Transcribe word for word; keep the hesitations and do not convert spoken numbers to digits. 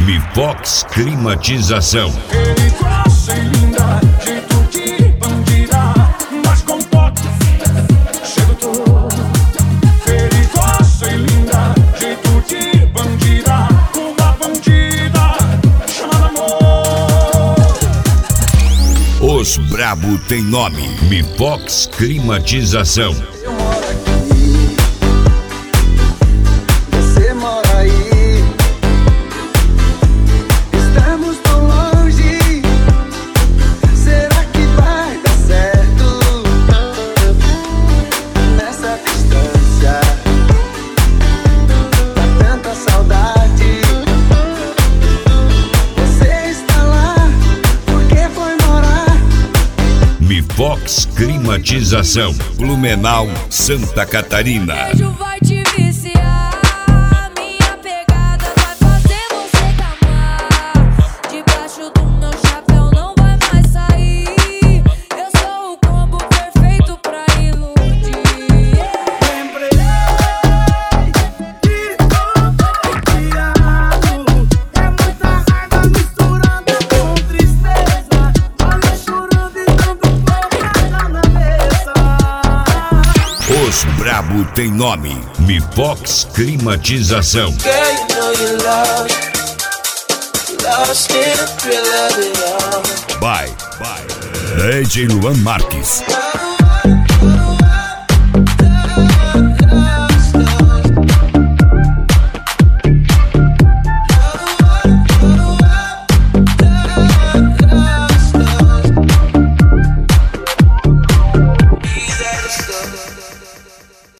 Mifox Climatização. Ele gosta e linda, jeito de bandida, mas com toque sedutor. Ele gosta e linda, jeito de bandida, uma bandida chamada amor. Os brabo tem nome. Mifox Climatização. Mifox Climatização, Blumenau, Santa Catarina. Beijo vai te viciar, minha pegada vai fazer você gamar. Debaixo do meu chapéu não vai mais sair. Eu sou o combo perfeito pra iludir. Lembrei de todo criado. É muita raiva misturando com tristeza. Olha chorando e dando porrada na mesa. Os brabo tem nome. Mifox Climatização. Girl, you know you lost, lost in the thrill of it all. By, by D J Luan Marques. Oh,